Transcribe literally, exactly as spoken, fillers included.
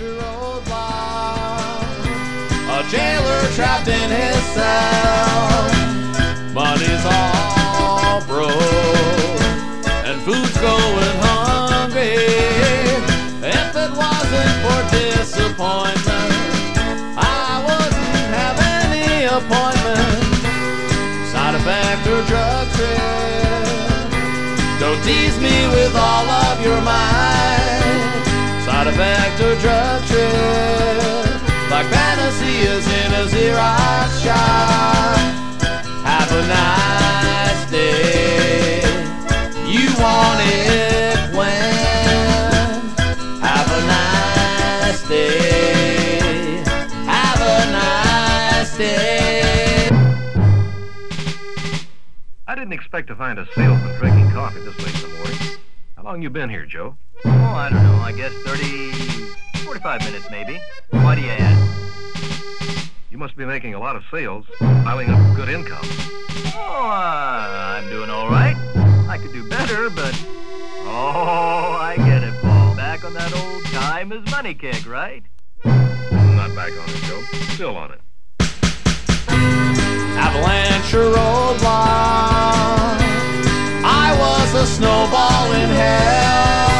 roadblock, a jailer trapped in his cell. Money's all broke and food's going hungry. If it wasn't for disappointment, I wouldn't have any appointment. Side effect or drug trip, don't tease me with all of your might. Side effect or drug trip, like Panacea's in a Xerox shop. Have a nice day. You want it when? Have a nice day. Have a nice day. I didn't expect to find a salesman drinking coffee this late in the morning. How long you been here, Joe? Oh, I don't know. I guess thirty, forty-five minutes maybe. Why do you ask? You must be making a lot of sales, piling up good income. Oh, uh, I'm doing all right. I could do better, but... Oh, I get it, Paul. Back on that old time is money kick, right? I'm not back on it, Joe. Still on it. Avalanche or roadblock, I was a snowball in hell.